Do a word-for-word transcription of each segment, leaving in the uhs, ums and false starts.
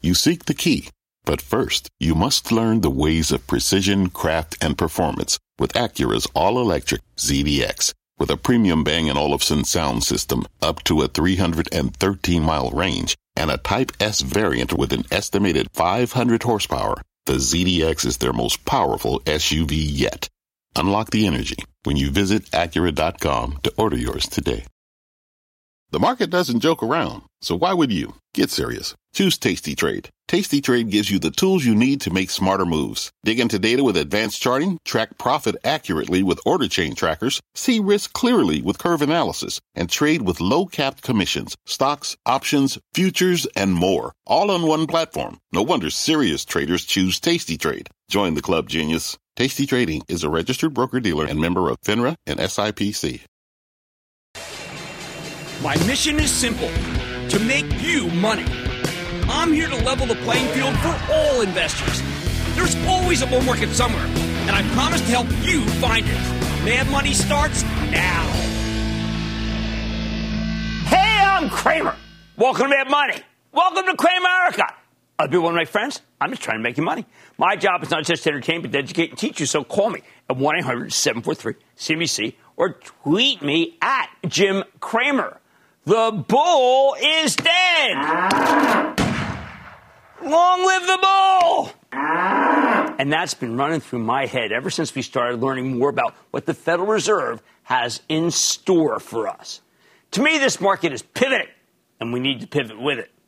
You seek the key. But first, you must learn the ways of precision, craft, and performance with Acura's all-electric Z D X. With a premium Bang and Olufsen sound system up to a three hundred thirteen mile range and a Type S variant with an estimated five hundred horsepower, the Z D X is their most powerful S U V yet. Unlock the energy when you visit Acura dot com to order yours today. The market doesn't joke around, so why would you? Get serious. Choose Tasty Trade. Tasty Trade gives you the tools you need to make smarter moves. Dig into data with advanced charting, track profit accurately with order chain trackers, see risk clearly with curve analysis, and trade with low-capped commissions, stocks, options, futures, and more. All on one platform. No wonder serious traders choose Tasty Trade. Join the club, genius. Tasty Trading is a registered broker-dealer and member of FINRA and S I P C. My mission is simple, to make you money. I'm here to level the playing field for all investors. There's always a bull market somewhere, and I promise to help you find it. Mad Money starts now. Hey, I'm Kramer. Welcome to Mad Money. Welcome to Cramerica. I'll be one of my friends. I'm just trying to make you money. My job is not just to entertain, but to educate and teach you, so call me at one eight hundred seven four three C B C or tweet me at Jim Cramer. The bull is dead. Long live the bull. And that's been running through my head ever since we started learning more about what the Federal Reserve has in store for us. To me, this market is pivoting, and we need to pivot with it.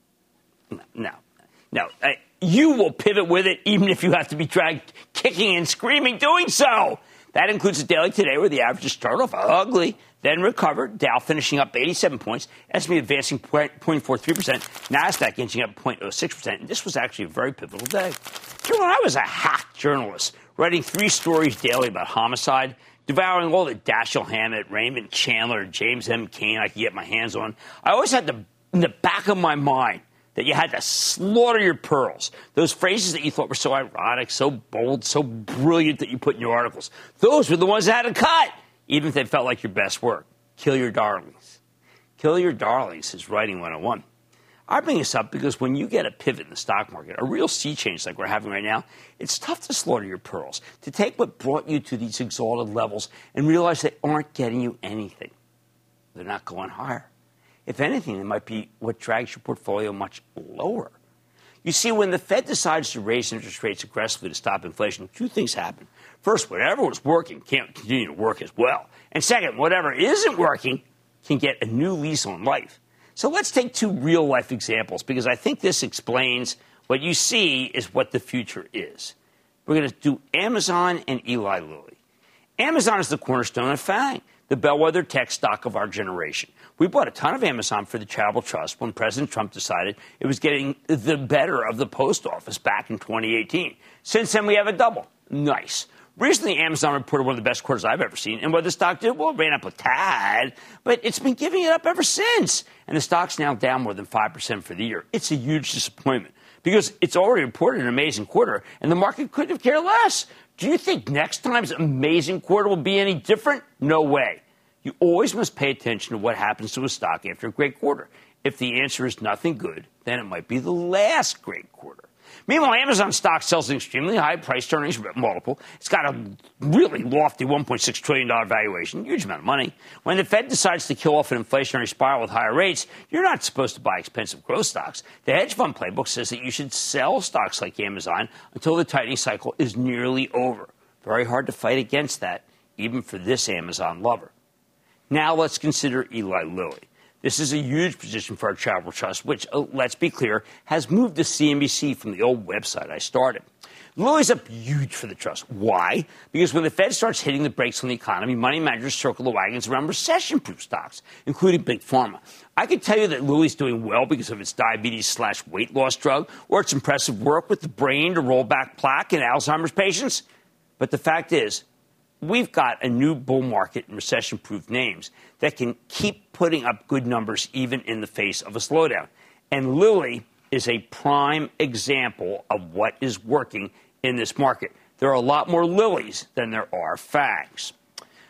No, no, uh, you will pivot with it even if you have to be dragged kicking and screaming doing so. That includes the daily today, where the averages started off ugly, then recovered. Dow finishing up eighty-seven points, S and P advancing zero point four three percent, NASDAQ inching up zero point zero six percent. And this was actually a very pivotal day. You know, when I was a hack journalist, writing three stories daily about homicide, devouring all the Dashiell Hammett, Raymond Chandler, James M. Cain I could get my hands on, I always had the, in the back of my mind that you had to slaughter your pearls. Those phrases that you thought were so ironic, so bold, so brilliant that you put in your articles. Those were the ones that had to cut, even if they felt like your best work. Kill your darlings. Kill your darlings is writing one oh one. I bring this up because when you get a pivot in the stock market, a real sea change like we're having right now, it's tough to slaughter your pearls, to take what brought you to these exalted levels and realize they aren't getting you anything. They're not going higher. If anything, it might be what drags your portfolio much lower. You see, when the Fed decides to raise interest rates aggressively to stop inflation, two things happen. First, whatever was working can't continue to work as well. And second, whatever isn't working can get a new lease on life. So let's take two real-life examples, because I think this explains what you see is what the future is. We're going to do Amazon and Eli Lilly. Amazon is the cornerstone of FANG, the bellwether tech stock of our generation. We bought a ton of Amazon for the charitable trust when President Trump decided it was getting the better of the post office back in twenty eighteen. Since then, we have a double. Nice. Recently, Amazon reported one of the best quarters I've ever seen. And what the stock did, well, it ran up a tad, but it's been giving it up ever since. And the stock's now down more than five percent for the year. It's a huge disappointment because it's already reported an amazing quarter, and the market couldn't have cared less. Do you think next time's amazing quarter will be any different? No way. You always must pay attention to what happens to a stock after a great quarter. If the answer is nothing good, then it might be the last great quarter. Meanwhile, Amazon stock sells an extremely high price to earnings multiple. It's got a really lofty one point six trillion dollars valuation, huge amount of money. When the Fed decides to kill off an inflationary spiral with higher rates, you're not supposed to buy expensive growth stocks. The hedge fund playbook says that you should sell stocks like Amazon until the tightening cycle is nearly over. Very hard to fight against that, even for this Amazon lover. Now let's consider Eli Lilly. This is a huge position for our charitable trust, which, uh, let's be clear, has moved to C N B C from the old website I started. Lilly's up huge for the trust. Why? Because when the Fed starts hitting the brakes on the economy, money managers circle the wagons around recession-proof stocks, including Big Pharma. I can tell you that Lilly's doing well because of its diabetes slash weight loss drug or its impressive work with the brain to roll back plaque in Alzheimer's patients. But the fact is, we've got a new bull market in recession-proof names that can keep putting up good numbers even in the face of a slowdown. And Lilly is a prime example of what is working in this market. There are a lot more Lillys than there are FANGs.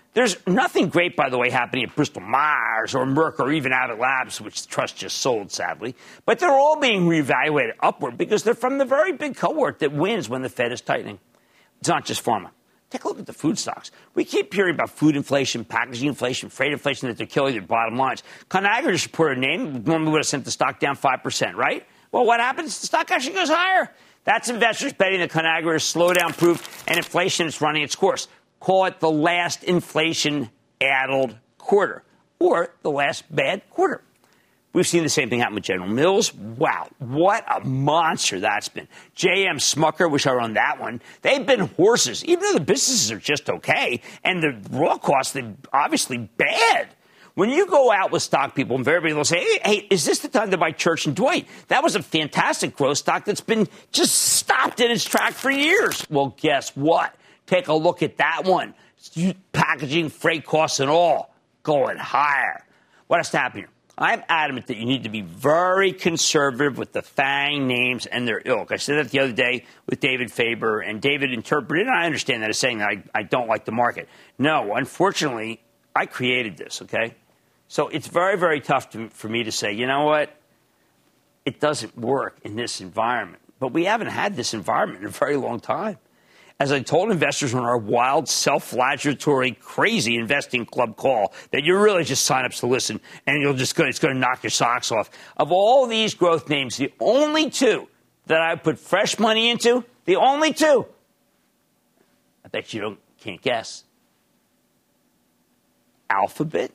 There's nothing great, by the way, happening at Bristol Myers or Merck or even Abbott Labs, which the trust just sold, sadly. But they're all being reevaluated upward because they're from the very big cohort that wins when the Fed is tightening. It's not just pharma. Take a look at the food stocks. We keep hearing about food inflation, packaging inflation, freight inflation, that they're killing their bottom lines. Conagra just reported a name. Normally would have sent the stock down five percent, right? Well, what happens? The stock actually goes higher. That's investors betting that Conagra is slowdown proof and inflation is running its course. Call it the last inflation-addled quarter or the last bad quarter. We've seen the same thing happen with General Mills. Wow, what a monster that's been. J M Smucker, wish I were on that one. They've been horses, even though the businesses are just okay. And the raw costs, they're obviously bad. When you go out with stock people, invariably they'll say, hey, hey, is this the time to buy Church and Dwight? That was a fantastic growth stock that's been just stopped in its track for years. Well, guess what? Take a look at that one. Packaging, freight costs and all going higher. What has to happen here? I'm adamant that you need to be very conservative with the FANG names and their ilk. I said that the other day with David Faber, and David interpreted, and I understand that as saying that I, I don't like the market. No, unfortunately, I created this, okay? So it's very, very tough to, for me to say, you know what? It doesn't work in this environment. But we haven't had this environment in a very long time. As I told investors on our wild, self-flagellatory, crazy investing club call, that you really just sign up to listen, and you'll just go, it's going to knock your socks off. Of all these growth names, the only two that I put fresh money into, the only two, I bet you don't can't guess. Alphabet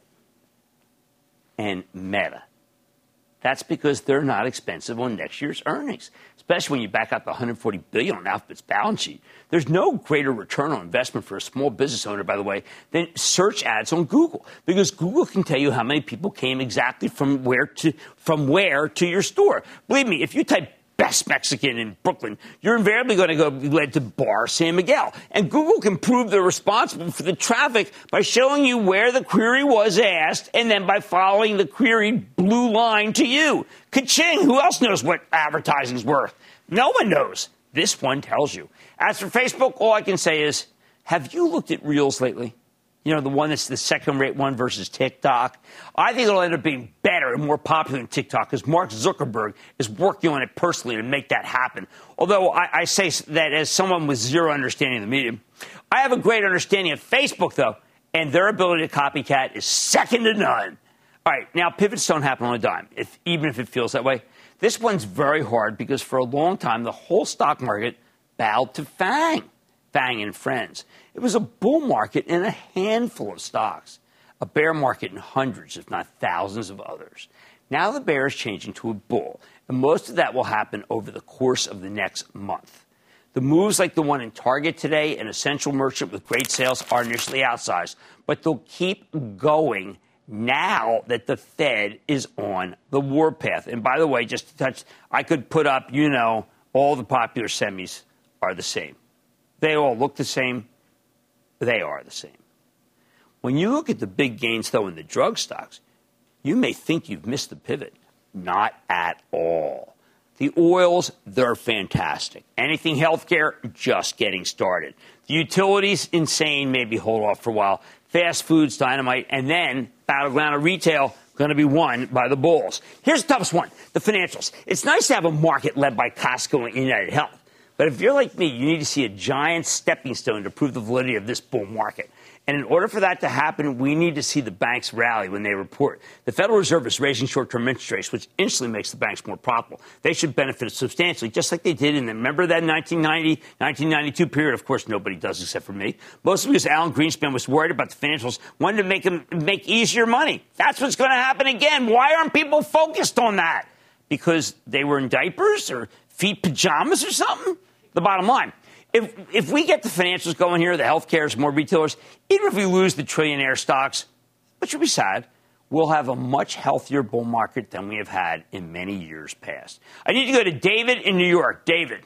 and Meta. That's because they're not expensive on next year's earnings, especially when you back out the one hundred forty billion dollars on Alphabet's balance sheet. There's no greater return on investment for a small business owner, by the way, than search ads on Google, because Google can tell you how many people came exactly from where to from where to your store. Believe me, if you type best Mexican in Brooklyn, you're invariably going to go led to Bar San Miguel. And Google can prove they're responsible for the traffic by showing you where the query was asked and then by following the query blue line to you. Ka-ching! Who else knows what advertising's worth? No one knows. This one tells you. As for Facebook, all I can say is, have you looked at Reels lately? You know, the one that's the second-rate one versus TikTok. I think it'll end up being better and more popular than TikTok because Mark Zuckerberg is working on it personally to make that happen. Although I, I say that as someone with zero understanding of the medium. I have a great understanding of Facebook, though, and their ability to copycat is second to none. All right, now pivots don't happen on a dime, if, even if it feels that way. This one's very hard because for a long time, the whole stock market bowed to FANG. FANG and Friends. It was a bull market in a handful of stocks, a bear market in hundreds, if not thousands of others. Now the bear is changing to a bull, and most of that will happen over the course of the next month. The moves like the one in Target today, an essential merchant with great sales, are initially outsized, but they'll keep going now that the Fed is on the warpath. And by the way, just to touch, I could put up, you know, all the popular semis are the same. They all look the same. They are the same. When you look at the big gains, though, in the drug stocks, you may think you've missed the pivot. Not at all. The oils, they're fantastic. Anything healthcare, just getting started. The utilities, insane, maybe hold off for a while. Fast foods, dynamite, and then battleground of retail, going to be won by the bulls. Here's the toughest one, the financials. It's nice to have a market led by Costco and United Health. But if you're like me, you need to see a giant stepping stone to prove the validity of this bull market. And in order for that to happen, we need to see the banks rally when they report. The Federal Reserve is raising short-term interest rates, which instantly makes the banks more profitable. They should benefit substantially, just like they did in the, remember that nineteen ninety, nineteen ninety-two period? Of course, nobody does except for me. Mostly because Alan Greenspan was worried about the financials, wanted to make them make easier money. That's what's going to happen again. Why aren't people focused on that? Because they were in diapers or feet pajamas or something? The bottom line. If if we get the financials going here, the health cares, more retailers, even if we lose the trillionaire stocks, which would be sad, we'll have a much healthier bull market than we have had in many years past. I need to go to David in New York. David.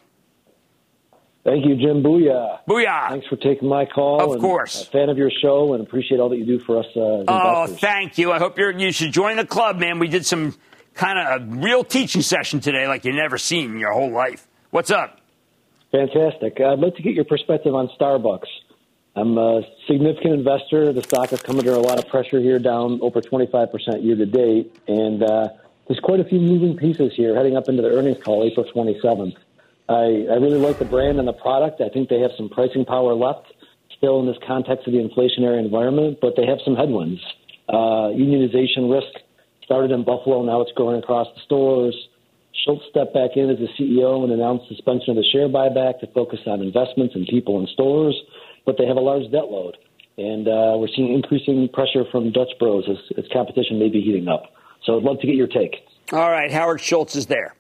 Thank you, Jim. Booyah. Booyah. Thanks for taking my call. Of course. I'm a fan of your show and appreciate all that you do for us. Uh, oh, investors. Thank you. I hope you're, you should join the club, man. We did some kind of a real teaching session today like you've never seen in your whole life. What's up? Fantastic. I'd like to get your perspective on Starbucks. I'm a significant investor. The stock has come under a lot of pressure here, down over twenty-five percent year to date. And uh, there's quite a few moving pieces here heading up into the earnings call April twenty-seventh. I, I really like the brand and the product. I think they have some pricing power left still in this context of the inflationary environment, but they have some headwinds. Uh, unionization risk started in Buffalo. Now it's going across the stores. Schultz stepped back in as the C E O and announced suspension of the share buyback to focus on investments in people and stores, but they have a large debt load. And uh, we're seeing increasing pressure from Dutch Bros as, as competition may be heating up. So I'd love to get your take. All right, Howard Schultz is there.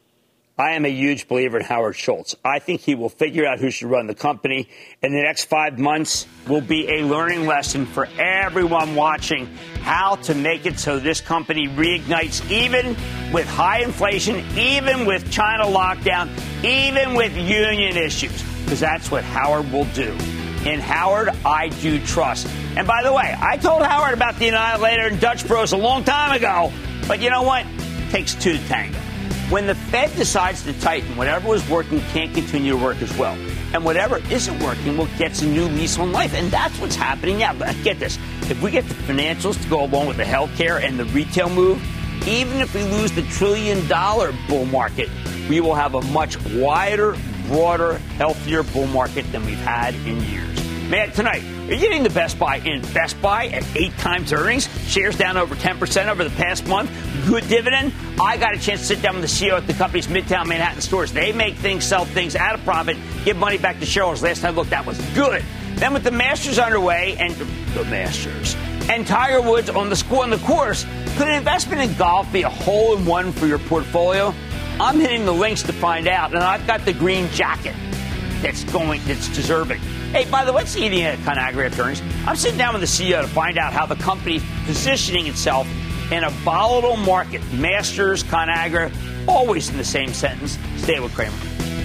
I am a huge believer in Howard Schultz. I think he will figure out who should run the company. In the next five months will be a learning lesson for everyone watching how to make it so this company reignites even with high inflation, even with China lockdown, even with union issues, because that's what Howard will do. In Howard, I do trust. And by the way, I told Howard about the Annihilator and Dutch Bros a long time ago, but you know what? It takes two to tango. When the Fed decides to tighten, whatever was working can't continue to work as well. And whatever isn't working, well, gets a new lease on life. And that's what's happening now. But get this. If we get the financials to go along with the healthcare and the retail move, even if we lose the trillion dollar bull market, we will have a much wider, broader, healthier bull market than we've had in years. Man, tonight, are you getting the Best Buy in Best Buy at eight times earnings? Shares down over ten percent over the past month. Good dividend. I got a chance to sit down with the C E O at the company's Midtown Manhattan stores. They make things, sell things at a profit, give money back to shareholders. Last time I looked, that was good. Then with the Masters underway, and the Masters, and Tiger Woods on the score on the course, could an investment in golf be a hole-in-one for your portfolio? I'm hitting the links to find out, and I've got the green jacket that's going, that's deserving. Hey, by the way, what's eating at ConAgra after earnings? I'm sitting down with the C E O to find out how the company's positioning itself in a volatile market. Masters, ConAgra, always in the same sentence. Stay with Cramer.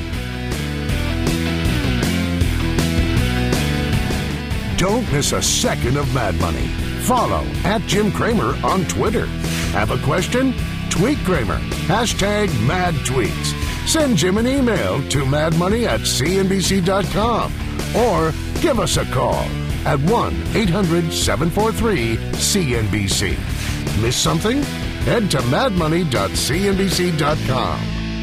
Don't miss a second of Mad Money. Follow at Jim Cramer on Twitter. Have a question? Tweet Cramer. Hashtag Mad Tweets. Send Jim an email to madmoney at c n b c dot com or give us a call at one eight hundred seven four three C N B C. Miss something? Head to mad money dot c n b c dot com.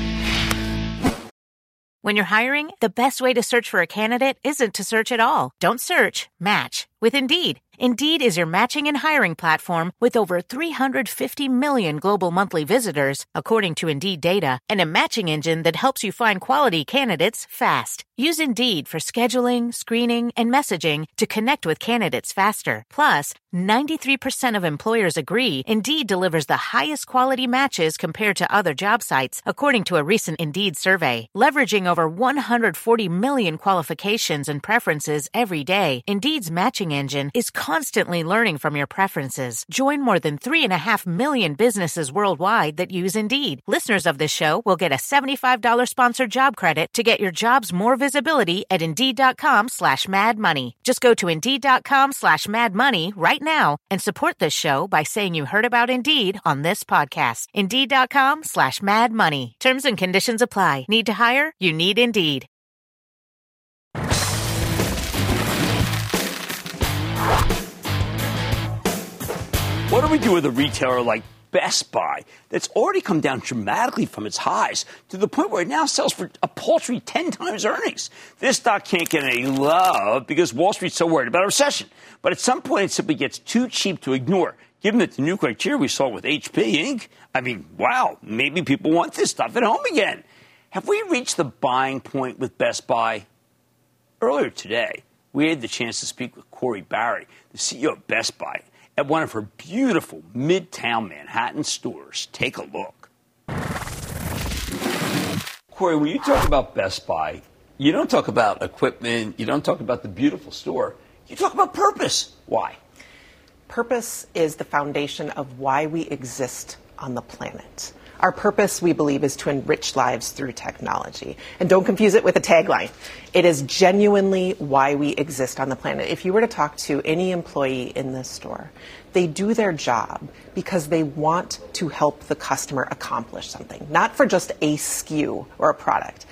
When you're hiring, the best way to search for a candidate isn't to search at all. Don't search, match with Indeed. Indeed is your matching and hiring platform with over three hundred fifty million global monthly visitors, according to Indeed data, and a matching engine that helps you find quality candidates fast. Use Indeed for scheduling, screening, and messaging to connect with candidates faster. Plus, ninety-three percent of employers agree Indeed delivers the highest quality matches compared to other job sites, according to a recent Indeed survey. Leveraging over one hundred forty million qualifications and preferences every day, Indeed's matching engine is constantly learning from your preferences. Join more than three and a half million businesses worldwide that use Indeed. Listeners of this show will get a seventy-five dollars sponsored job credit to get your jobs more visibility at Indeed.com slash Mad Money. Just go to Indeed.com slash Mad Money right now and support this show by saying you heard about Indeed on this podcast. Indeed.com slash Mad Money. Terms and conditions apply. Need to hire? You need Indeed. What do we do with a retailer like Best Buy that's already come down dramatically from its highs to the point where it now sells for a paltry ten times earnings? This stock can't get any love because Wall Street's so worried about a recession. But at some point, it simply gets too cheap to ignore. Given that the new criteria we saw with H P Incorporated, I mean, wow, maybe people want this stuff at home again. Have we reached the buying point with Best Buy? Earlier today, we had the chance to speak with Corey Barry, the C E O of Best Buy, at one of her beautiful Midtown Manhattan stores. Take a look. Corey, when you talk about Best Buy, you don't talk about equipment, you don't talk about the beautiful store, you talk about purpose. Why? Purpose is the foundation of why we exist on the planet. Our purpose, we believe, is to enrich lives through technology. And don't confuse it with a tagline. It is genuinely why we exist on the planet. If you were to talk to any employee in this store, they do their job because they want to help the customer accomplish something, not for just a S K U or a product.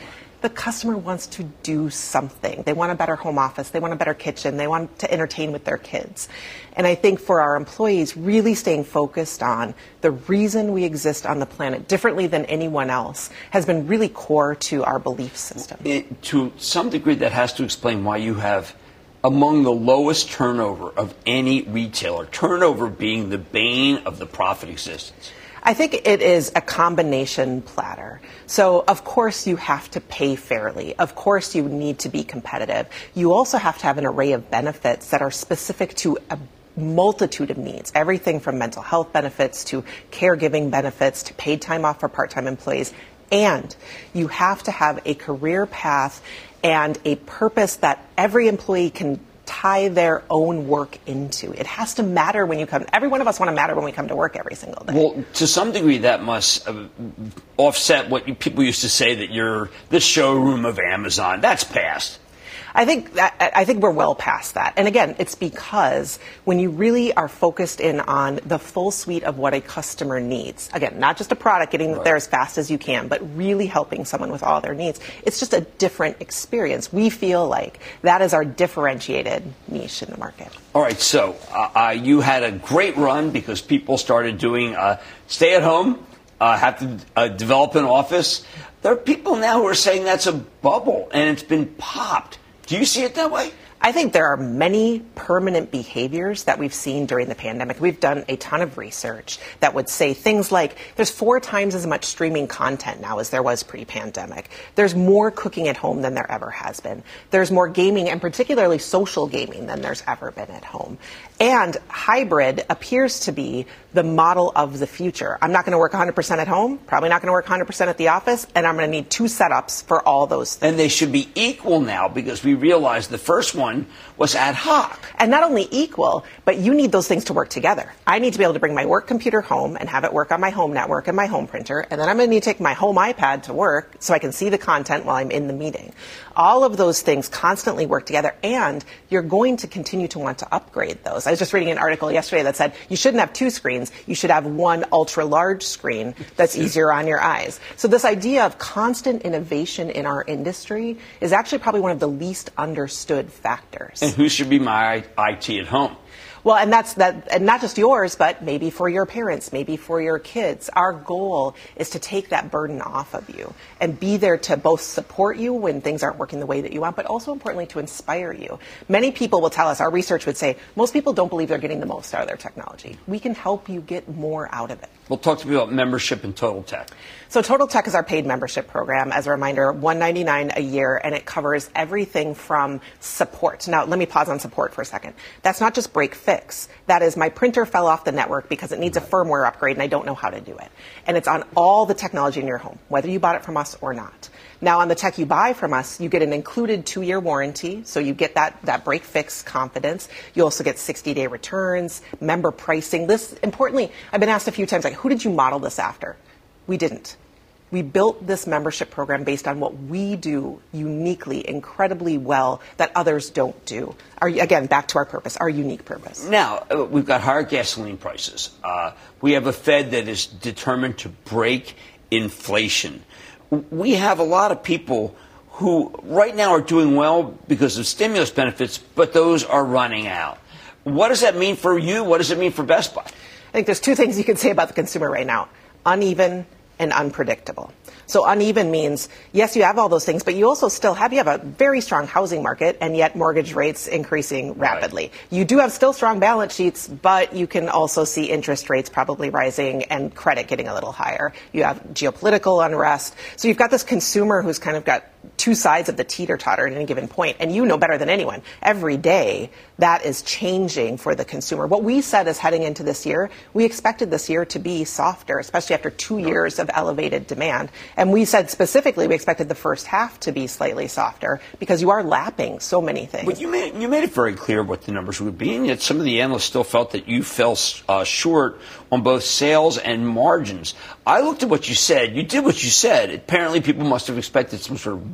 the customer wants to do something. They want a better home office. They want a better kitchen. They want to entertain with their kids. And I think for our employees, really staying focused on the reason we exist on the planet differently than anyone else has been really core to our belief system. It, to some degree, that has to explain why you have among the lowest turnover of any retailer, turnover being the bane of the profit existence. I think it is a combination platter. So, of course, you have to pay fairly. Of course, you need to be competitive. You also have to have an array of benefits that are specific to a multitude of needs, everything from mental health benefits to caregiving benefits to paid time off for part-time employees. And you have to have a career path and a purpose that every employee can tie their own work into. It has to matter when you come. Every one of us want to matter when we come to work every single day. Well, to some degree, that must uh, offset what you, people used to say that you're the showroom of Amazon. That's past. I think that, I think we're well past that. And again, it's because when you really are focused in on the full suite of what a customer needs, again, not just a product getting right there as fast as you can, but really helping someone with all their needs, it's just a different experience. We feel like that is our differentiated niche in the market. All right, so uh, uh, you had a great run because people started doing uh, stay at home, uh, have to uh, develop an office. There are people now who are saying that's a bubble and it's been popped. Do you see it that way? I think there are many permanent behaviors that we've seen during the pandemic. We've done a ton of research that would say things like there's four times as much streaming content now as there was pre-pandemic. There's more cooking at home than there ever has been. There's more gaming, and particularly social gaming, than there's ever been at home. And hybrid appears to be the model of the future. I'm not going to work one hundred percent at home, probably not going to work one hundred percent at the office, and I'm going to need two setups for all those things. And they should be equal now because we realized the first one was ad hoc. And not only equal, but you need those things to work together. I need to be able to bring my work computer home and have it work on my home network and my home printer, and then I'm going to need to take my home iPad to work so I can see the content while I'm in the meeting. All of those things constantly work together, and you're going to continue to want to upgrade those. I was just reading an article yesterday that said you shouldn't have two screens. You should have one ultra-large screen that's easier on your eyes. So this idea of constant innovation in our industry is actually probably one of the least understood factors. And who should be my I T at home? Well, and that's that, and not just yours, but maybe for your parents, maybe for your kids. Our goal is to take that burden off of you and be there to both support you when things aren't working the way that you want, but also importantly to inspire you. Many people will tell us, our research would say, most people don't believe they're getting the most out of their technology. We can help you get more out of it. Well, talk to me about membership in Total Tech. So Total Tech is our paid membership program. As a reminder, one hundred ninety-nine dollars a year, and it covers everything from support. Now, let me pause on support for a second. That's not just break fix. That is, my printer fell off the network because it needs a firmware upgrade and I don't know how to do it. And it's on all the technology in your home, whether you bought it from us or not. Now, on the tech you buy from us, you get an included two-year warranty, so you get that, that break fix confidence. You also get sixty-day returns, member pricing. This, importantly, I've been asked a few times, like, who did you model this after? We didn't. We built this membership program based on what we do uniquely, incredibly well that others don't do. Our, again, back to our purpose, our unique purpose. Now, uh, we've got higher gasoline prices. Uh, we have a Fed that is determined to break inflation. We have a lot of people who right now are doing well because of stimulus benefits, but those are running out. What does that mean for you? What does it mean for Best Buy? I think there's two things you can say about the consumer right now. Uneven and unpredictable. So uneven means, yes, you have all those things, but you also still have, you have a very strong housing market, and yet mortgage rates increasing rapidly. Right. You do have still strong balance sheets, but you can also see interest rates probably rising and credit getting a little higher. You have geopolitical unrest. So you've got this consumer who's kind of got two sides of the teeter-totter at any given point, and you know better than anyone. Every day, that is changing for the consumer. What we said is heading into this year, we expected this year to be softer, especially after two years of elevated demand. And we said specifically we expected the first half to be slightly softer because you are lapping so many things. But you made, you made it very clear what the numbers would be, and yet some of the analysts still felt that you fell uh, short on both sales and margins. I looked at what you said. You did what you said. Apparently people must have expected some sort of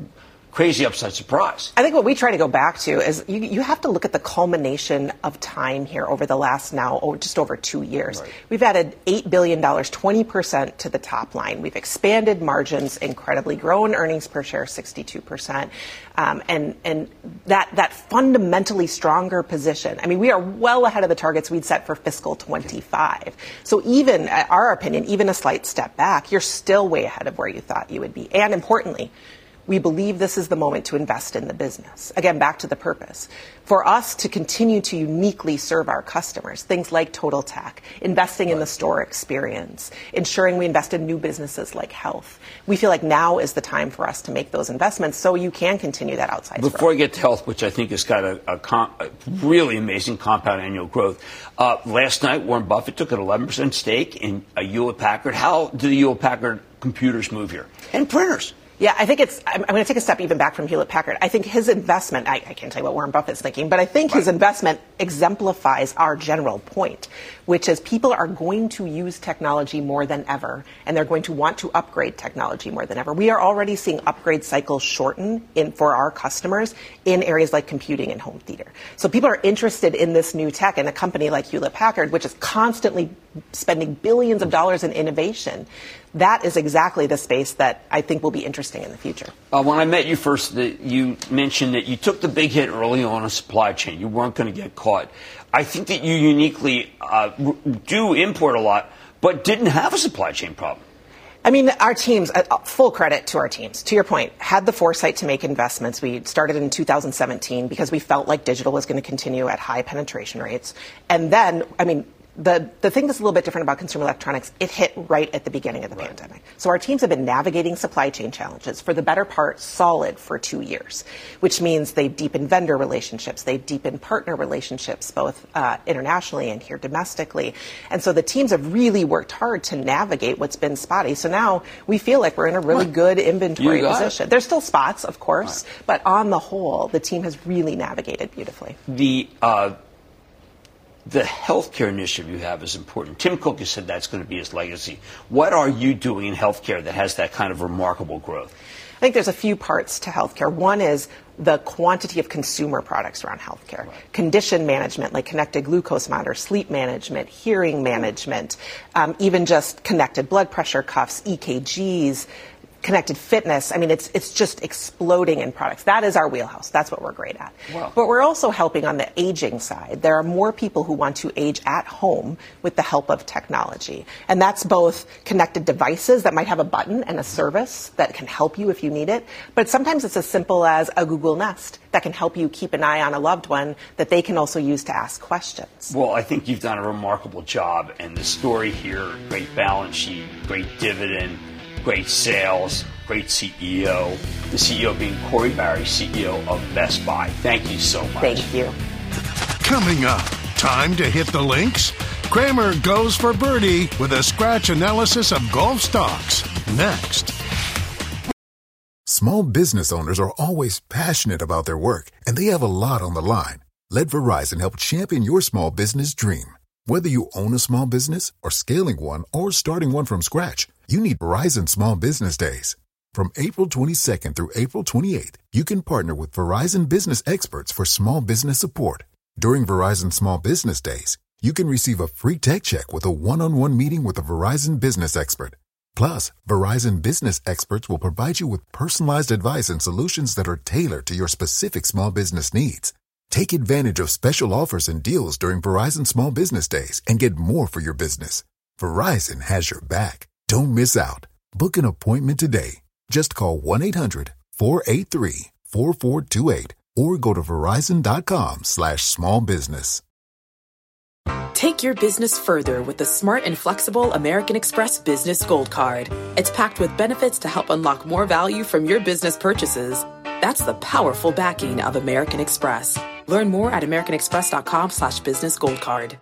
crazy upside surprise. I think what we try to go back to is you, you have to look at the culmination of time here over the last now oh, just over two years. Right. We've added eight billion dollars, twenty percent to the top line. We've expanded margins incredibly, grown earnings per share sixty-two percent. Um, and and that, that fundamentally stronger position. I mean, we are well ahead of the targets we'd set for fiscal twenty-five. So even, in our opinion, even a slight step back, you're still way ahead of where you thought you would be. And importantly, we believe this is the moment to invest in the business. Again, back to the purpose. For us to continue to uniquely serve our customers, things like Total Tech, investing in the store experience, ensuring we invest in new businesses like health. We feel like now is the time for us to make those investments so you can continue that outside growth. Before I get to health, which I think has got a, a, com- a really amazing compound annual growth, uh, last night Warren Buffett took an eleven percent stake in uh, Hewlett-Packard. How do the Hewlett-Packard computers move here? And printers. Yeah, I think it's, I'm, I'm going to take a step even back from Hewlett-Packard. I think his investment, I, I can't tell you what Warren Buffett's thinking, but I think right. his investment exemplifies our general point, which is people are going to use technology more than ever, and they're going to want to upgrade technology more than ever. We are already seeing upgrade cycles shorten in for our customers in areas like computing and home theater. So people are interested in this new tech, and a company like Hewlett-Packard, which is constantly spending billions of dollars in innovation, that is exactly the space that I think will be interesting in the future. Uh, when I met you first, the, you mentioned that you took the big hit early on in supply chain. You weren't going to get caught. I think that you uniquely uh, do import a lot, but didn't have a supply chain problem. I mean, our teams, uh, full credit to our teams. To your point, had the foresight to make investments. We started in two thousand seventeen because we felt like digital was going to continue at high penetration rates. And then, I mean, The the thing that's a little bit different about consumer electronics, it hit right at the beginning of the right. pandemic. So our teams have been navigating supply chain challenges for the better part solid for two years, which means they've deepened vendor relationships, they've deepened partner relationships, both uh, internationally and here domestically. And so the teams have really worked hard to navigate what's been spotty. So now we feel like we're in a really right. good inventory position. It. There's still spots, of course, right. but on the whole, the team has really navigated beautifully. The uh The healthcare initiative you have is important. Tim Cook has said that's going to be his legacy. What are you doing in healthcare that has that kind of remarkable growth? I think there's a few parts to healthcare. One is the quantity of consumer products around healthcare. Right. Condition management, like connected glucose monitor, sleep management, hearing management, um, even just connected blood pressure cuffs, E K Gs, connected fitness. I mean, it's it's just exploding in products. That is our wheelhouse. That's what we're great at. Wow. But we're also helping on the aging side. There are more people who want to age at home with the help of technology. And that's both connected devices that might have a button and a service that can help you if you need it. But sometimes it's as simple as a Google Nest that can help you keep an eye on a loved one that they can also use to ask questions. Well, I think you've done a remarkable job. And the story here, great balance sheet, great dividend, great sales, great C E O. The C E O being Corey Barry, C E O of Best Buy. Thank you so much. Thank you. Coming up, time to hit the links? Cramer goes for birdie with a scratch analysis of golf stocks. Next. Small business owners are always passionate about their work, and they have a lot on the line. Let Verizon help champion your small business dream. Whether you own a small business or scaling one or starting one from scratch, you need Verizon Small Business Days. From April twenty-second through April twenty-eighth, you can partner with Verizon business experts for small business support. During Verizon Small Business Days, you can receive a free tech check with a one-on-one meeting with a Verizon business expert. Plus, Verizon business experts will provide you with personalized advice and solutions that are tailored to your specific small business needs. Take advantage of special offers and deals during Verizon Small Business Days and get more for your business. Verizon has your back. Don't miss out. Book an appointment today. Just call one eight hundred four eight three four four two eight or go to verizon.com slash small business. Take your business further with the smart and flexible American Express Business Gold Card. It's packed with benefits to help unlock more value from your business purchases. That's the powerful backing of American Express. Learn more at americanexpress.com slash business gold card.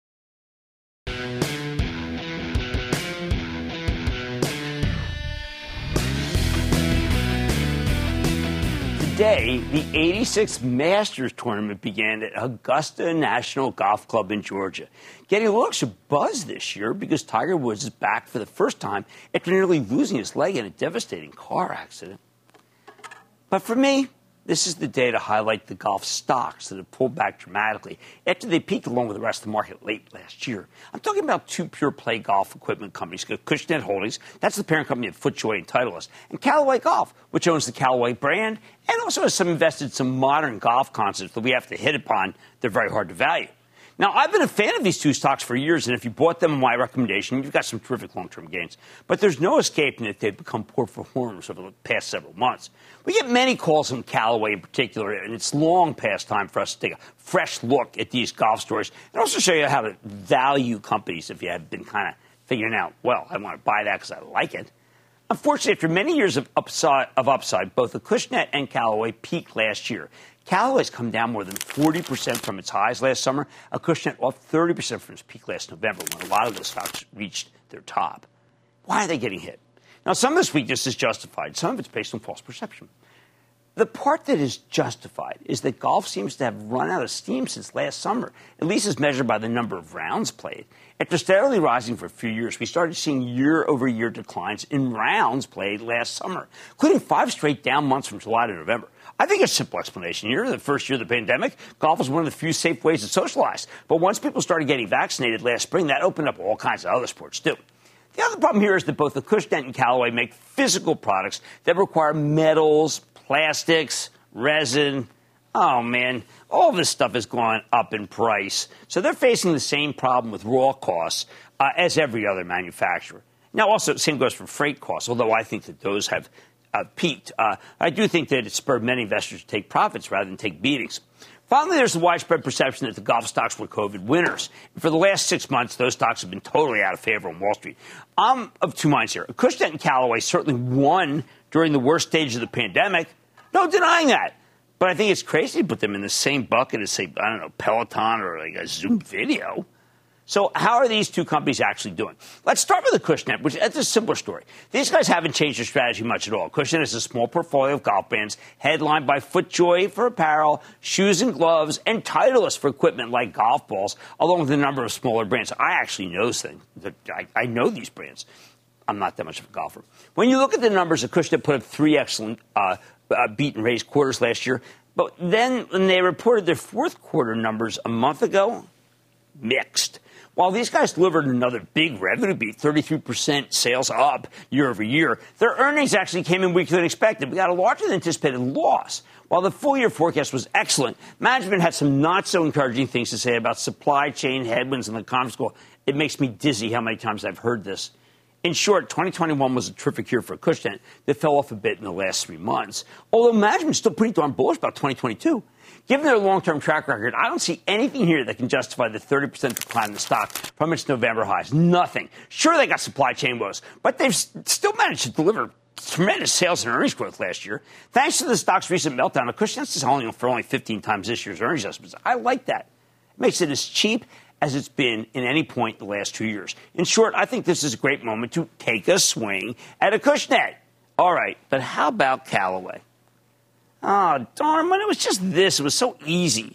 Today, the eighty-sixth Masters Tournament began at Augusta National Golf Club in Georgia. Getting a little extra buzz this year because Tiger Woods is back for the first time after nearly losing his leg in a devastating car accident. But for me, this is the day to highlight the golf stocks that have pulled back dramatically after they peaked along with the rest of the market late last year. I'm talking about two pure-play golf equipment companies, Acushnet Holdings, that's the parent company of FootJoy and Titleist, and Callaway Golf, which owns the Callaway brand and also has some invested in some modern golf concepts that we have to hit upon. They're very hard to value. Now, I've been a fan of these two stocks for years, and if you bought them on my recommendation, you've got some terrific long-term gains. But there's no escaping that they've become poor performers over the past several months. We get many calls from Callaway in particular, and it's long past time for us to take a fresh look at these golf stores and also show you how to value companies if you have been kind of figuring out, well, I want to buy that because I like it. Unfortunately, after many years of upside, of upside, both Acushnet and Callaway peaked last year. Callaway's come down more than forty percent from its highs last summer. Acushnet off thirty percent from its peak last November when a lot of the stocks reached their top. Why are they getting hit? Now, some of this weakness is justified. Some of it's based on false perception. The part that is justified is that golf seems to have run out of steam since last summer, at least as measured by the number of rounds played. After steadily rising for a few years, we started seeing year-over-year declines in rounds played last summer, including five straight down months from July to November. I think a simple explanation here. The first year of the pandemic, golf was one of the few safe ways to socialize. But once people started getting vaccinated last spring, that opened up all kinds of other sports, too. The other problem here is that both Acushnet and Callaway make physical products that require metals, plastics, resin. Oh, man, all this stuff has gone up in price. So they're facing the same problem with raw costs uh, as every other manufacturer. Now, also, the same goes for freight costs, although I think that those have uh, peaked. Uh, I do think that it spurred many investors to take profits rather than take beatings. Finally, there's the widespread perception that the golf stocks were COVID winners. And for the last six months, those stocks have been totally out of favor on Wall Street. I'm of two minds here. Acushnet and Callaway certainly won during the worst stage of the pandemic. No denying that. But I think it's crazy to put them in the same bucket as, say, I don't know, Peloton or like a Zoom Video. So how are these two companies actually doing? Let's start with Acushnet, which is a simpler story. These guys haven't changed their strategy much at all. Acushnet is a small portfolio of golf brands headlined by FootJoy for apparel, shoes and gloves, and Titleist for equipment like golf balls, along with a number of smaller brands. I actually know those things. I, I know these brands. I'm not that much of a golfer. When you look at the numbers, Acushnet put up three excellent uh, uh, beat and raise quarters last year. But then when they reported their fourth quarter numbers a month ago, mixed. While these guys delivered another big revenue beat, thirty-three percent sales up year over year, their earnings actually came in weaker than expected. We got a larger than anticipated loss. While the full-year forecast was excellent, management had some not-so-encouraging things to say about supply chain headwinds in the conference call. It makes me dizzy how many times I've heard this. In short, twenty twenty-one was a terrific year for Acushnet that fell off a bit in the last three months, although management's still pretty darn bullish about twenty twenty-two. Given their long-term track record, I don't see anything here that can justify the thirty percent decline in the stock from its November highs. Nothing. Sure, they got supply chain woes, but they've still managed to deliver tremendous sales and earnings growth last year. Thanks to the stock's recent meltdown, Acushnet's is selling for only fifteen times this year's earnings estimates. I like that. It makes it as cheap as it's been in any point in the last two years. In short, I think this is a great moment to take a swing at Acushnet. All right, but how about Callaway? Oh, darn, when it was just this, it was so easy.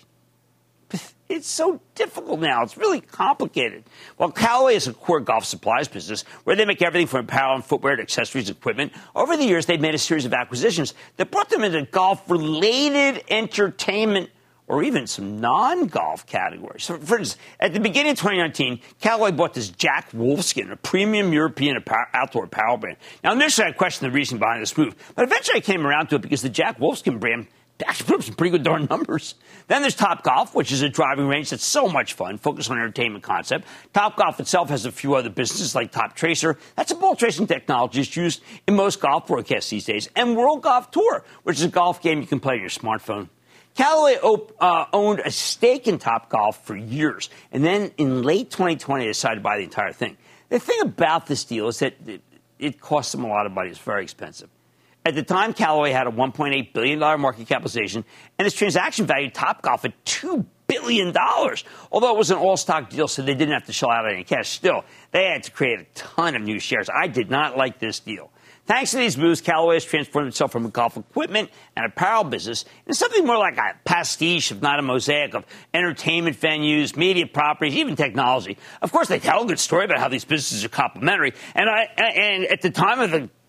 It's so difficult now. It's really complicated. Well, Callaway is a core golf supplies business where they make everything from apparel and footwear to accessories and equipment. Over the years, they've made a series of acquisitions that brought them into golf-related entertainment or even some non-golf categories. So, for instance, at the beginning of twenty nineteen, Callaway bought this Jack Wolfskin, a premium European apparel, outdoor apparel brand. Now, initially, I questioned the reason behind this move, but eventually I came around to it because the Jack Wolfskin brand actually put up some pretty good darn numbers. Then there's Topgolf, which is a driving range that's so much fun, focused on entertainment concept. Topgolf itself has a few other businesses like Toptracer. That's a ball tracing technology that's used in most golf broadcasts these days. And World Golf Tour, which is a golf game you can play on your smartphone. Callaway uh, owned a stake in Topgolf for years, and then in late twenty twenty decided to buy the entire thing. The thing about this deal is that it, it cost them a lot of money. It's very expensive. At the time, Callaway had a one point eight billion dollars market capitalization, and its transaction valued Topgolf at two billion dollars. Although it was an all-stock deal, so they didn't have to shell out any cash. Still, they had to create a ton of new shares. I did not like this deal. Thanks to these moves, Callaway has transformed itself from a golf equipment and apparel business into something more like a pastiche, if not a mosaic, of entertainment venues, media properties, even technology. Of course, they tell a good story about how these businesses are complementary. And, I, and at the time of the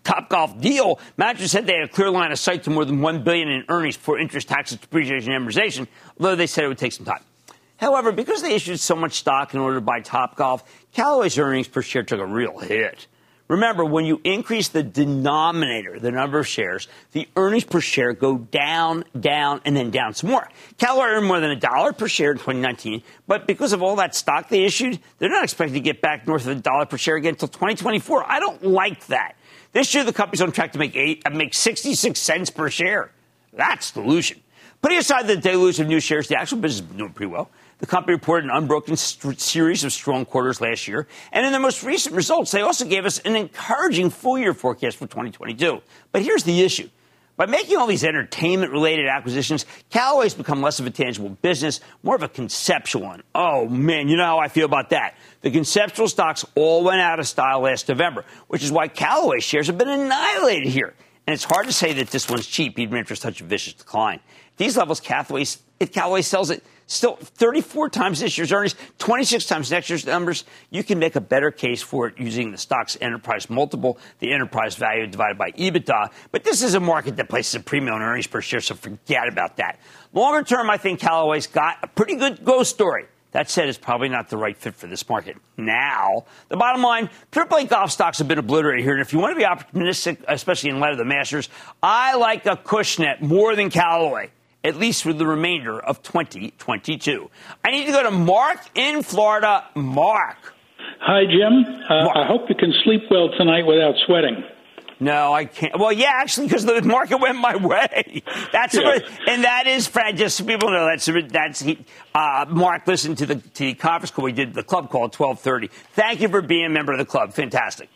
Topgolf deal, managers said they had a clear line of sight to more than one billion dollars in earnings for interest, taxes, depreciation, and amortization, although they said it would take some time. However, because they issued so much stock in order to buy Topgolf, Callaway's earnings per share took a real hit. Remember, when you increase the denominator, the number of shares, the earnings per share go down, down, and then down some more. Callaway earned more than a dollar per share in twenty nineteen, but because of all that stock they issued, they're not expected to get back north of a dollar per share again until twenty twenty-four. I don't like that. This year, the company's on track to make eight, uh, make sixty-six cents per share. That's dilution. Putting aside the deluge of new shares, the actual business has been doing pretty well. The company reported an unbroken st- series of strong quarters last year. And in their most recent results, they also gave us an encouraging full-year forecast for twenty twenty-two. But here's the issue. By making all these entertainment-related acquisitions, Callaway's become less of a tangible business, more of a conceptual one. Oh, man, you know how I feel about that. The conceptual stocks all went out of style last November, which is why Callaway shares have been annihilated here. And it's hard to say that this one's cheap, even after such a vicious decline. At these levels, Callaway, if Callaway sells it still thirty-four times this year's earnings, twenty-six times next year's numbers, you can make a better case for it using the stock's enterprise multiple, the enterprise value divided by EBITDA. But this is a market that places a premium on earnings per share, so forget about that. Longer term, I think Callaway's got a pretty good growth story. That said, it's probably not the right fit for this market. Now, the bottom line, triple A golf stocks have been obliterated here. And if you want to be opportunistic, especially in light of the Masters, I like a Cushnet more than Callaway, at least for the remainder of twenty twenty-two. I need to go to Mark in Florida. Mark. Hi, Jim. Uh, Mark. I hope you can sleep well tonight without sweating. No, I can't. Well, yeah, actually, because the market went my way. That's yeah. a, and that is, Fred, just so people know, that's that's uh, Mark listened to the to the conference call we did, the club call at twelve thirty. Thank you for being a member of the club. Fantastic.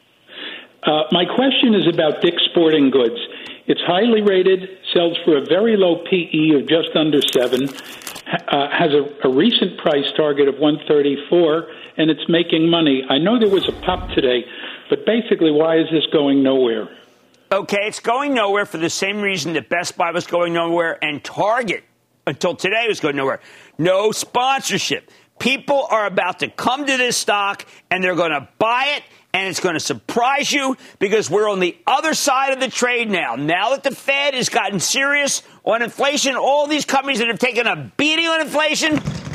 Uh, my question is about Dick's Sporting Goods. It's highly rated, sells for a very low P E of just under seven, uh, has a, a recent price target of one thirty-four, and it's making money. I know there was a pop today, but basically, why is this going nowhere? Okay, it's going nowhere for the same reason that Best Buy was going nowhere and Target, until today, was going nowhere. No sponsorship. People are about to come to this stock, and they're going to buy it, and it's going to surprise you because we're on the other side of the trade now. Now that the Fed has gotten serious on inflation, all these companies that have taken a beating on inflation,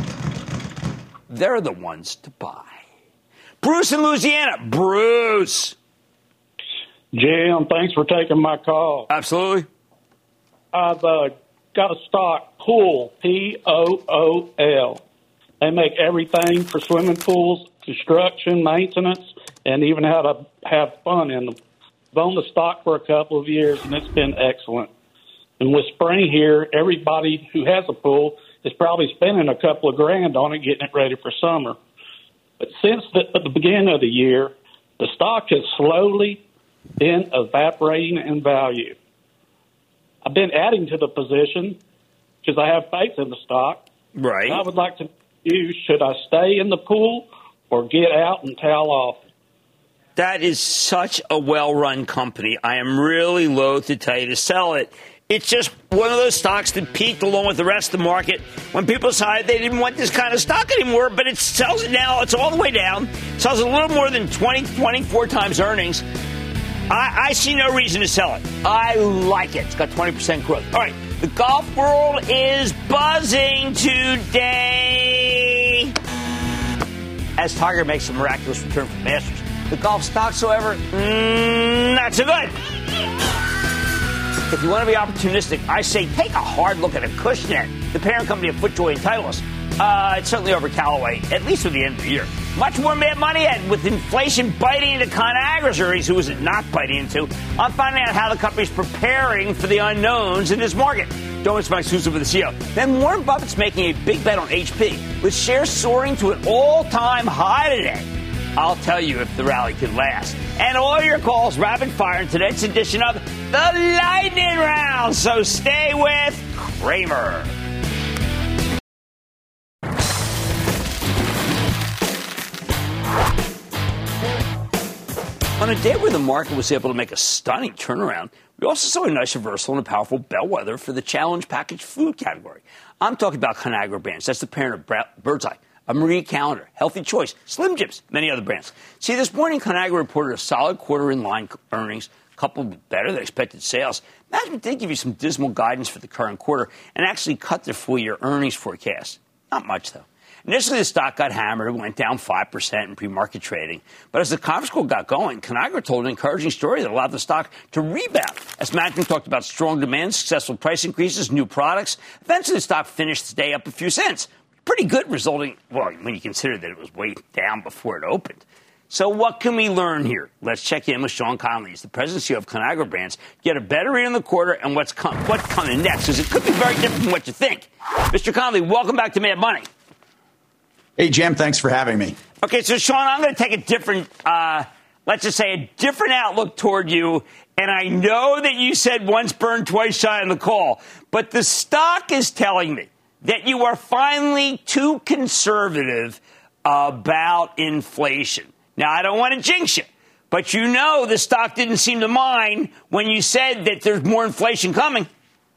they're the ones to buy. Bruce in Louisiana. Bruce. Jim, thanks for taking my call. Absolutely. I've uh, got a stock, Pool, P O O L. They make everything for swimming pools, construction, maintenance, and even how to have fun in them. I've owned the stock for a couple of years, and it's been excellent. And with spring here, everybody who has a pool is probably spending a couple of grand on it, getting it ready for summer. But since the, at the beginning of the year, the stock has slowly been evaporating in value. I've been adding to the position because I have faith in the stock. Right. I would like to use, should I stay in the pool or get out and towel off? That is such a well-run company. I am really loath to tell you to sell it. It's just one of those stocks that peaked along with the rest of the market when people decided they didn't want this kind of stock anymore, but it sells it now. It's all the way down. It sells a little more than twenty, twenty-four times earnings. I, I see no reason to sell it. I like it. It's got twenty percent growth. All right, the golf world is buzzing today as Tiger makes a miraculous return from the Masters. The golf stocks, however, mm, not so good. If you want to be opportunistic, I say take a hard look at a Cushnet, the parent company of FootJoy and Titleist. Uh, it's certainly over Callaway, at least for the end of the year. Much more mad money at with inflation biting into ConAgra's earnings. Who is it not biting into? I'm finding out how the company's preparing for the unknowns in this market. Don't miss my exclusive with the C E O. Then Warren Buffett's making a big bet on H P, with shares soaring to an all-time high today. I'll tell you if the rally can last. And all your calls rapid fire in today's edition of the Lightning Round. So stay with Cramer. On a day where the market was able to make a stunning turnaround, we also saw a nice reversal and a powerful bellwether for the challenge packaged food category. I'm talking about ConAgra Brands. That's the parent of Birdseye, a Marie Calendar, Healthy Choice, Slim Jims, many other brands. See, this morning, ConAgra reported a solid quarter in line earnings, coupled with better than expected sales, management did give you some dismal guidance for the current quarter and actually cut their full-year earnings forecast. Not much, though. Initially, the stock got hammered. It went down five percent in pre-market trading. But as the conference call got going, Conagra told an encouraging story that allowed the stock to rebound. As management talked about strong demand, successful price increases, new products, eventually the stock finished the day up a few cents. Pretty good, resulting, well, when you consider that it was way down before it opened. So what can we learn here? Let's check in with Sean Connolly. He's the president and C E O of Conagra Brands. Get a better read on the quarter and what's, com- what's coming next, because it could be very different from what you think. Mister Connolly, welcome back to Mad Money. Hey, Jim, thanks for having me. Okay, so, Sean, I'm going to take a different, uh, let's just say a different outlook toward you. And I know that you said once burned, twice shy on the call. But the stock is telling me that you are finally too conservative about inflation. Now, I don't want to jinx you, but you know the stock didn't seem to mind when you said that there's more inflation coming.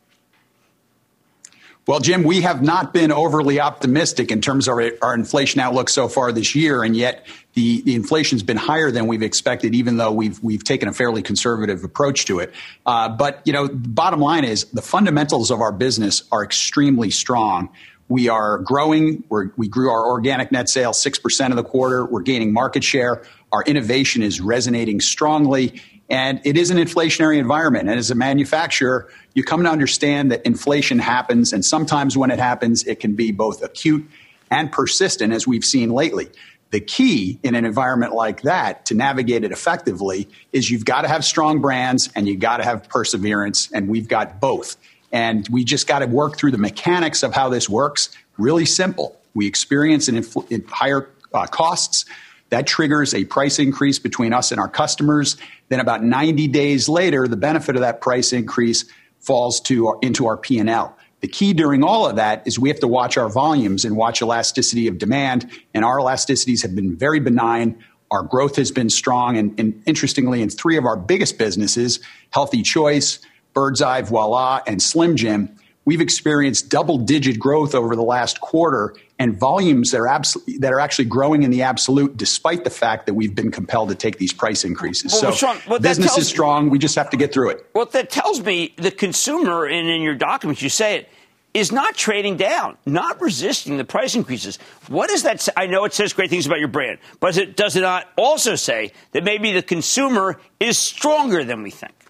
Well, Jim, we have not been overly optimistic in terms of our, our inflation outlook so far this year, and yet the, the inflation's been higher than we've expected, even though we've we've taken a fairly conservative approach to it. Uh, but, you know, the bottom line is the fundamentals of our business are extremely strong. We are growing. We're, we grew our organic net sales six percent of the quarter. We're gaining market share. Our innovation is resonating strongly. And it is an inflationary environment. And as a manufacturer, you come to understand that inflation happens. And sometimes when it happens, it can be both acute and persistent, as we've seen lately. The key in an environment like that to navigate it effectively is you've got to have strong brands and you've got to have perseverance. And we've got both. And we just got to work through the mechanics of how this works. Really simple. We experience an infl- in higher uh, costs. That triggers a price increase between us and our customers. Then about ninety days later, the benefit of that price increase falls to our, into our P and L. The key during all of that is we have to watch our volumes and watch elasticity of demand. And our elasticities have been very benign. Our growth has been strong. And, and interestingly, in three of our biggest businesses, Healthy Choice, Bird's Eye, Voila, and Slim Jim, we've experienced double-digit growth over the last quarter and volumes that are, abs- that are actually growing in the absolute despite the fact that we've been compelled to take these price increases. Well, so Sean, business is strong. We just have to get through it. What that tells me, the consumer, and in your documents you say it, is not trading down, not resisting the price increases. What does that say? I know it says great things about your brand, but it, does it not also say that maybe the consumer is stronger than we think?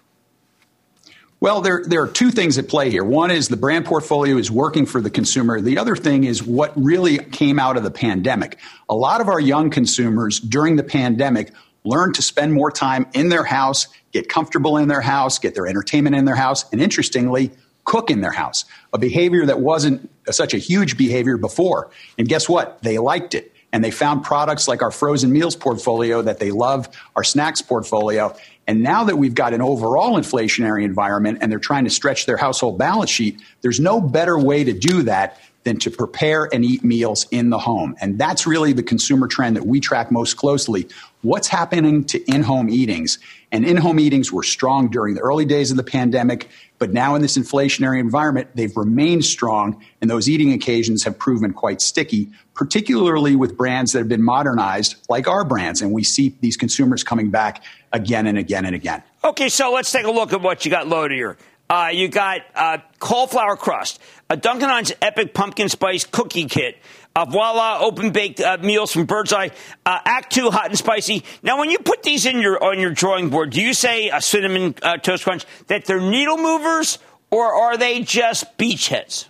Well, there, there are two things at play here. One is the brand portfolio is working for the consumer. The other thing is what really came out of the pandemic. A lot of our young consumers during the pandemic learned to spend more time in their house, get comfortable in their house, get their entertainment in their house, and interestingly, cook in their house, a behavior that wasn't such a huge behavior before. And guess what? They liked it. And they found products like our frozen meals portfolio that they love, our snacks portfolio. And now that we've got an overall inflationary environment and they're trying to stretch their household balance sheet, there's no better way to do that than to prepare and eat meals in the home. And that's really the consumer trend that we track most closely. What's happening to in-home eatings? And in-home eatings were strong during the early days of the pandemic, but now in this inflationary environment, they've remained strong, and those eating occasions have proven quite sticky, particularly with brands that have been modernized like our brands. And we see these consumers coming back again and again and again. Okay, so let's take a look at what you got loaded here. Uh, you got uh, cauliflower crust, a Dunkin' Donuts Epic Pumpkin Spice Cookie Kit, uh, Voila Open Baked uh, Meals from Bird's Eye, uh, Act Two Hot and Spicy. Now, when you put these in your on your drawing board, do you say a Cinnamon uh, Toast Crunch that they're needle movers, or are they just beachheads?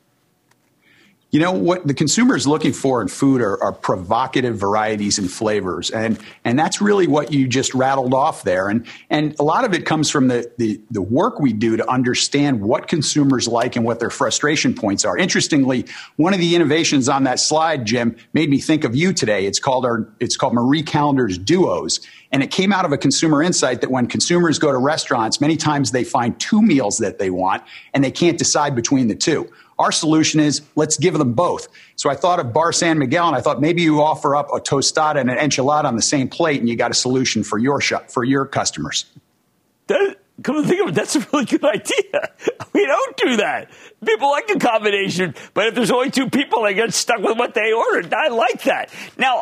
You know, what the consumer is looking for in food are, are provocative varieties and flavors. And and that's really what you just rattled off there. And and a lot of it comes from the, the, the work we do to understand what consumers like and what their frustration points are. Interestingly, one of the innovations on that slide, Jim, made me think of you today. It's called our it's called Marie Callender's Duos. And it came out of a consumer insight that when consumers go to restaurants, many times they find two meals that they want and they can't decide between the two. Our solution is let's give them both. So I thought of Bar San Miguel, and I thought maybe you offer up a tostada and an enchilada on the same plate, and you got a solution for your shop, for your customers. That, come to think of it, that's a really good idea. We don't do that. People like a combination, but if there's only two people, they get stuck with what they ordered. I like that. Now, um,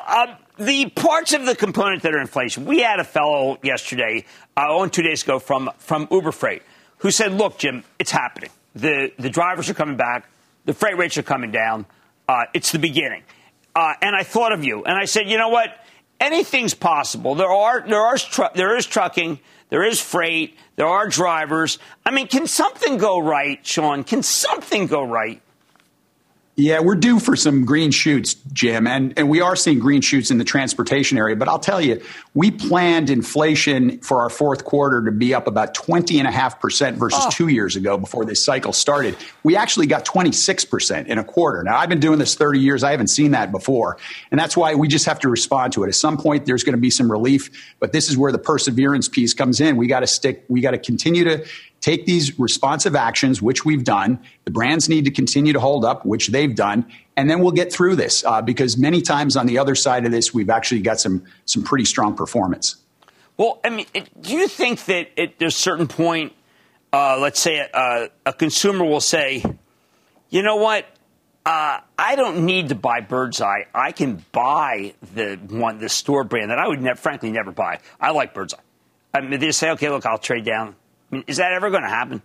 the parts of the component that are inflation, we had a fellow yesterday, uh, on two days ago from, from Uber Freight, who said, look, Jim, it's happening. The, the drivers are coming back. The freight rates are coming down. Uh, it's the beginning. Uh, and I thought of you, and I said, you know what? Anything's possible. There are, there are, tr- there is trucking. There is freight. There are drivers. I mean, can something go right, Sean? Can something go right? Yeah, we're due for some green shoots, Jim, and, and we are seeing green shoots in the transportation area. But I'll tell you, we planned inflation for our fourth quarter to be up about twenty and a half percent versus oh. two years ago before this cycle started. We actually got twenty-six percent in a quarter. Now, I've been doing this thirty years. I haven't seen that before. And that's why we just have to respond to it. At some point, there's going to be some relief. But this is where the perseverance piece comes in. We got to stick. We got to continue to take these responsive actions, which we've done. The brands need to continue to hold up, which they've done. And then we'll get through this uh, because many times on the other side of this, we've actually got some some pretty strong performance. Well, I mean, it, do you think that at a certain point, uh, let's say a, a consumer will say, you know what, uh, I don't need to buy Bird's Eye. I can buy the one, the store brand that I would ne- frankly never buy. I like Bird's Eye. I mean, they say, okay, look, I'll trade down. I mean, is that ever going to happen?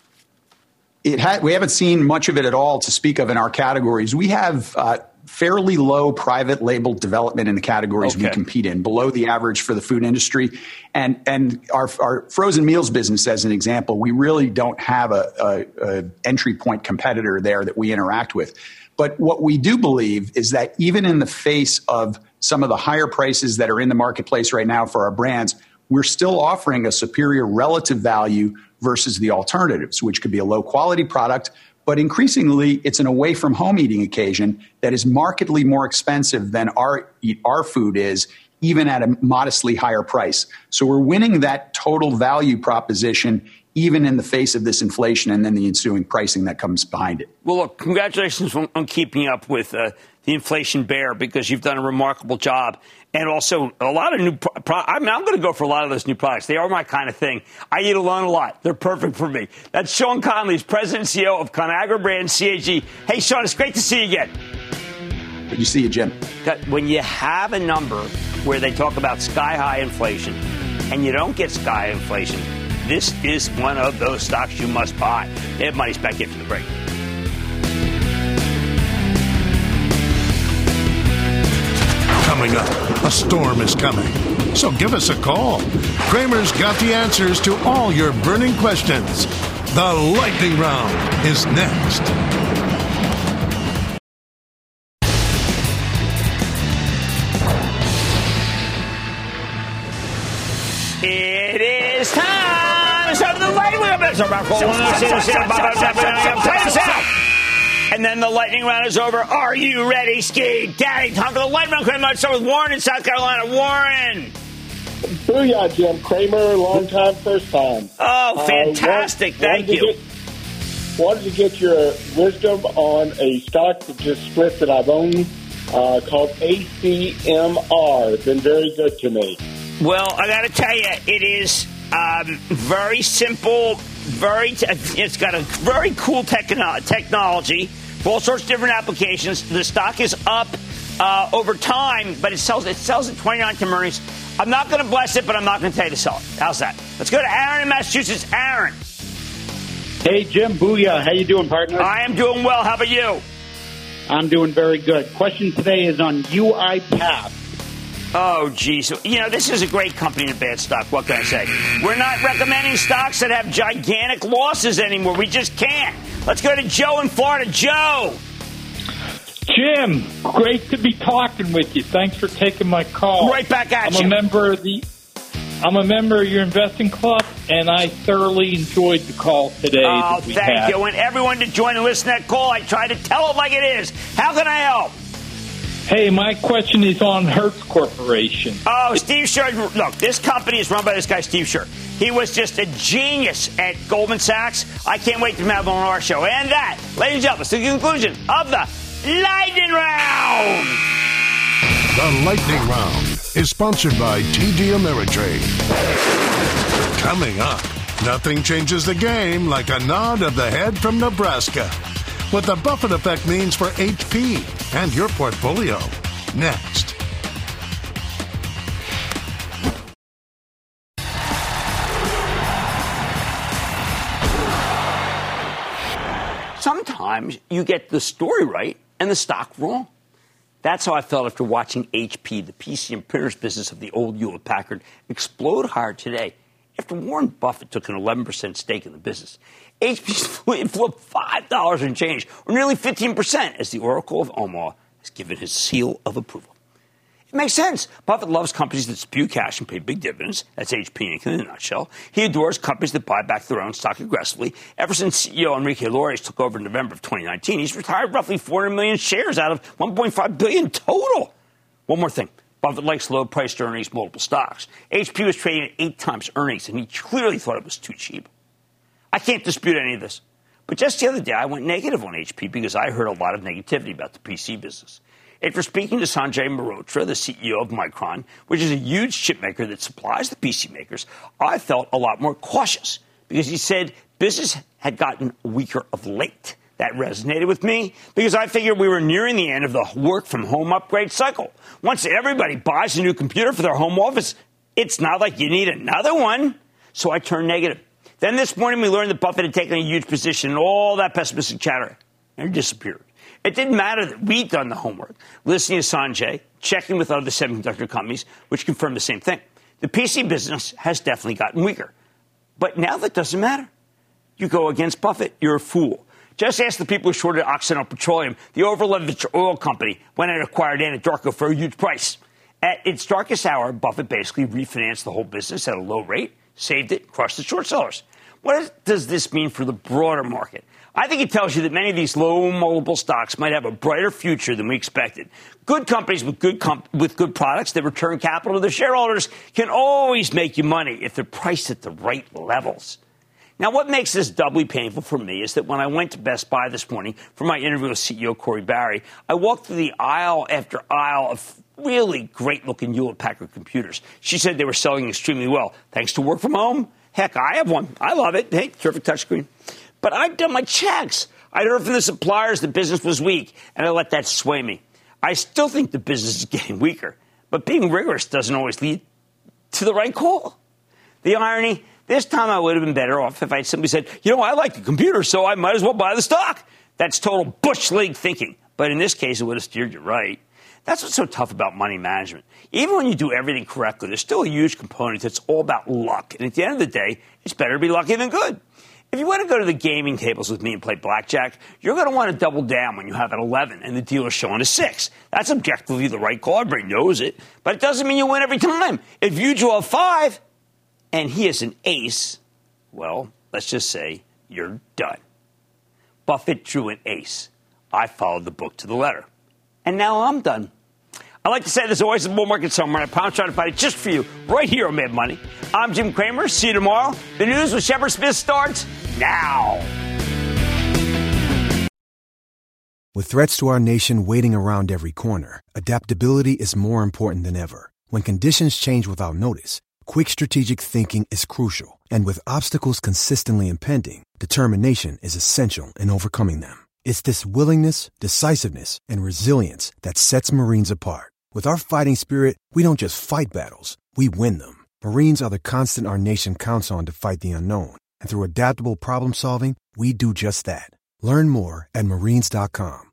It ha- we haven't seen much of it at all to speak of in our categories. We have uh, fairly low private label development in the categories okay. we compete in, below the average for the food industry. And and our, our frozen meals business, as an example, we really don't have a, a, a entry point competitor there that we interact with. But what we do believe is that even in the face of some of the higher prices that are in the marketplace right now for our brands, we're still offering a superior relative value versus the alternatives, which could be a low-quality product, but increasingly it's an away-from-home eating occasion that is markedly more expensive than our our food is, even at a modestly higher price. So we're winning that total value proposition even in the face of this inflation and then the ensuing pricing that comes behind it. Well, look, congratulations on, on keeping up with uh, the inflation bear, because you've done a remarkable job. And also a lot of new pro- pro- I mean, I'm going to go for a lot of those new products. They are my kind of thing. I eat alone a lot. They're perfect for me. That's Sean Conley, President and C E O of Conagra Brands, C A G. Hey, Sean, it's great to see you again. Good to see you, Jim. When you have a number where they talk about sky-high inflation and you don't get sky inflation, this is one of those stocks you must buy. They have money's back after the break. Coming up, a storm is coming. So give us a call. Cramer's got the answers to all your burning questions. The lightning round is next. It is time. It's over the lightning round. And then the lightning round is over. Are you ready, Ski Daddy? Time for the lightning round. Kramer. Let's start with Warren in South Carolina. Warren. Booyah, Jim Kramer. Long time, first time. Oh, fantastic. Uh, want, Thank you. Get, wanted to get your wisdom on a stock that just split that I've owned uh, called A C M R. It's been very good to me. Well, I got to tell you, it is um, very simple. Very, t- it's got a very cool techno- technology for all sorts of different applications. The stock is up uh, over time, but it sells. It sells at twenty-nine to earnings. I'm not going to bless it, but I'm not going to tell you to sell it. How's that? Let's go to Aaron in Massachusetts. Aaron. Hey, Jim. Booyah. How you doing, partner? I am doing well. How about you? I'm doing very good. Question today is on UiPath. Oh, geez. You know, this is a great company in a bad stock. What can I say? We're not recommending stocks that have gigantic losses anymore. We just can't. Let's go to Joe in Florida. Joe. Jim, great to be talking with you. Thanks for taking my call. Right back at I'm you. I'm a member of the I'm a member of your investing club, and I thoroughly enjoyed the call today. Oh, that we thank had. you. And everyone to join and listen to that call. I try to tell it like it is. How can I help? Hey, my question is on Hertz Corporation. Oh, Steve Scher. Look, this company is run by this guy, Steve Scher. He was just a genius at Goldman Sachs. I can't wait to have him on our show. And that, ladies and gentlemen, is the conclusion of the Lightning Round. The Lightning Round is sponsored by T D Ameritrade. Coming up, nothing changes the game like a nod of the head from Nebraska. What the Buffett effect means for H P and your portfolio. Next. Sometimes you get the story right and the stock wrong. That's how I felt after watching H P, the P C and printers business of the old Hewlett-Packard, explode higher today after Warren Buffett took an eleven percent stake in the business. H P flipped five dollars and change, or nearly fifteen percent, as the Oracle of Omaha has given his seal of approval. It makes sense. Buffett loves companies that spew cash and pay big dividends. That's H P Incorporated in a nutshell. He adores companies that buy back their own stock aggressively. Ever since C E O Enrique Lores took over in November of twenty nineteen, he's retired roughly four hundred million shares out of one point five billion total. One more thing. Buffett likes low-priced earnings, multiple stocks. H P was trading at eight times earnings, and he clearly thought it was too cheap. I can't dispute any of this. But just the other day, I went negative on H P because I heard a lot of negativity about the P C business. After speaking to Sanjay Mehrotra, the C E O of Micron, which is a huge chip maker that supplies the P C makers, I felt a lot more cautious because he said business had gotten weaker of late. That resonated with me because I figured we were nearing the end of the work-from-home upgrade cycle. Once everybody buys a new computer for their home office, it's not like you need another one. So I turned negative. Then this morning we learned that Buffett had taken a huge position in all that pessimistic chatter and it disappeared. It didn't matter that we'd done the homework, listening to Sanjay, checking with other semiconductor companies, which confirmed the same thing. The P C business has definitely gotten weaker. But now that doesn't matter. You go against Buffett, you're a fool. Just ask the people who shorted Occidental Petroleum, the over-leveraged oil company, when it acquired Anadarko for a huge price. At its darkest hour, Buffett basically refinanced the whole business at a low rate, saved it, crushed the short sellers. What does this mean for the broader market? I think it tells you that many of these low multiple stocks might have a brighter future than we expected. Good companies with good comp- with good products that return capital to their shareholders can always make you money if they're priced at the right levels. Now, what makes this doubly painful for me is that when I went to Best Buy this morning for my interview with C E O Corey Barry, I walked through the aisle after aisle of really great-looking Hewlett-Packard computers. She said they were selling extremely well, thanks to work from home. Heck, I have one. I love it. Hey, terrific touchscreen. But I'd done my checks. I'd heard from the suppliers that business was weak, and I let that sway me. I still think the business is getting weaker, but being rigorous doesn't always lead to the right call. The irony, this time I would have been better off if I had simply said, you know, I like the computer, so I might as well buy the stock. That's total Bush League thinking. But in this case, it would have steered you right. That's what's so tough about money management. Even when you do everything correctly, there's still a huge component that's all about luck. And at the end of the day, it's better to be lucky than good. If you want to go to the gaming tables with me and play blackjack, you're going to want to double down when you have an eleven and the dealer's showing a six. That's objectively the right call. Everybody knows it. But it doesn't mean you win every time. If you draw a five and he is an ace, well, let's just say you're done. Buffett drew an ace. I followed the book to the letter. And now I'm done. I like to say there's always a bull market somewhere, and I promise to find it just for you right here on Mad Money. I'm Jim Cramer. See you tomorrow. The news with Shepard Smith starts now. With threats to our nation waiting around every corner, adaptability is more important than ever. When conditions change without notice, quick strategic thinking is crucial. And with obstacles consistently impending, determination is essential in overcoming them. It's this willingness, decisiveness, and resilience that sets Marines apart. With our fighting spirit, we don't just fight battles, we win them. Marines are the constant our nation counts on to fight the unknown. And through adaptable problem solving, we do just that. Learn more at marines dot com.